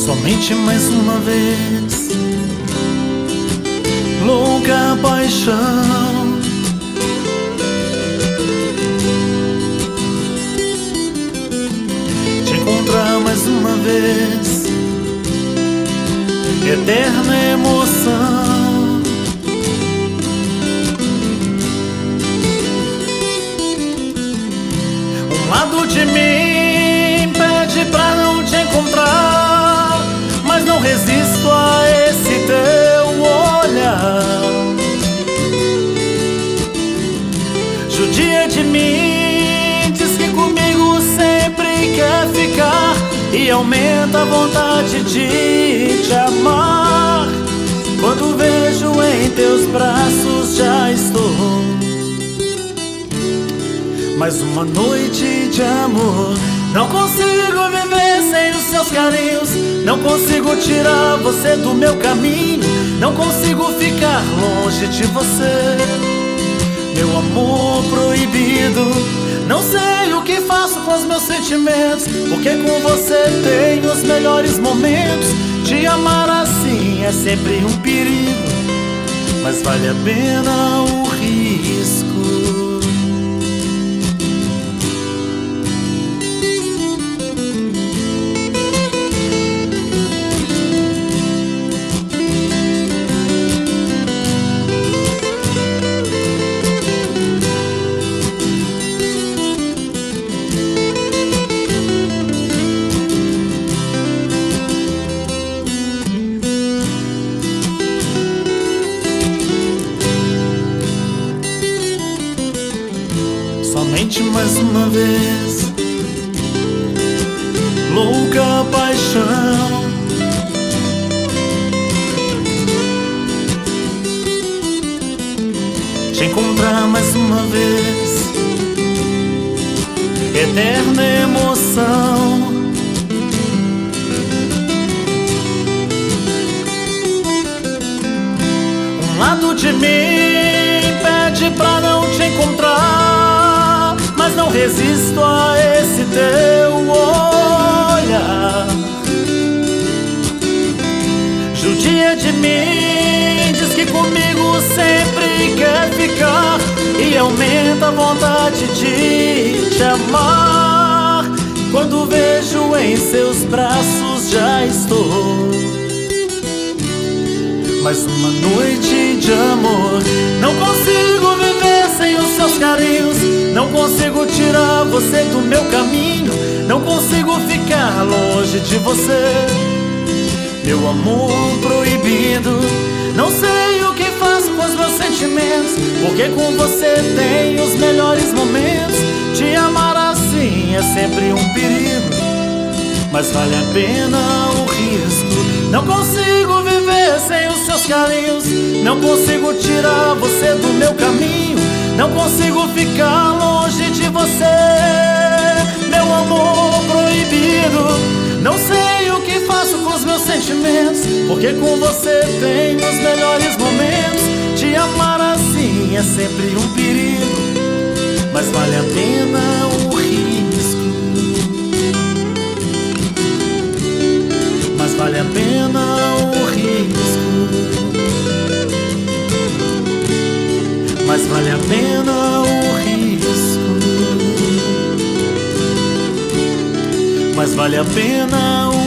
Somente mais uma vez, louca paixão. Te encontrar mais uma vez, eterna emoção. Um lado de mim pede pra não te encontrar, mas não resisto a esse teu olhar. Judia de mim, diz que comigo sempre quer ficar, e aumenta a vontade de te amar. Quando vejo em teus braços já estou. Mais uma noite de amor. Não consigo viver sem os seus carinhos, não consigo tirar você do meu caminho, não consigo ficar longe de você, meu amor proibido. Não sei o que faço com os meus sentimentos, porque com você tenho os melhores momentos. Te amar assim é sempre um perigo, mas vale a pena o risco. Somente mais uma vez, louca paixão. Te encontrar mais uma vez, eterna emoção. Um lado de mim pede pra não te encontrar, mas não resisto a esse teu olhar. Judia de mim, diz que comigo sempre quer ficar, e aumenta a vontade de te amar. Quando vejo em seus braços já estou. Mais uma noite de amor. Não consigo viver sem os seus carinhos, não consigo tirar você do meu caminho, não consigo ficar longe de você, meu amor proibido. Não sei o que faço com os meus sentimentos, porque com você tenho os melhores momentos. Te amar assim é sempre um perigo, mas vale a pena o risco. Não consigo viver sem os seus carinhos, não consigo tirar você do meu caminho, não consigo ficar longe de você, meu amor proibido. Não sei o que faço com os meus sentimentos, porque com você tenho os melhores momentos. Te amar assim é sempre um perigo, mas vale a pena o risco. Mas vale a pena o risco. Mas vale a pena o risco. Mas vale a pena o